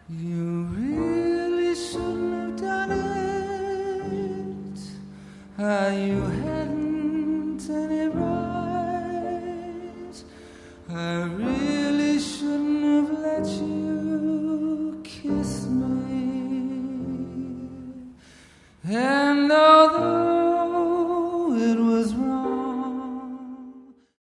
You really shouldn't have done it. You hadn't any right. I really shouldn't have let you kiss me.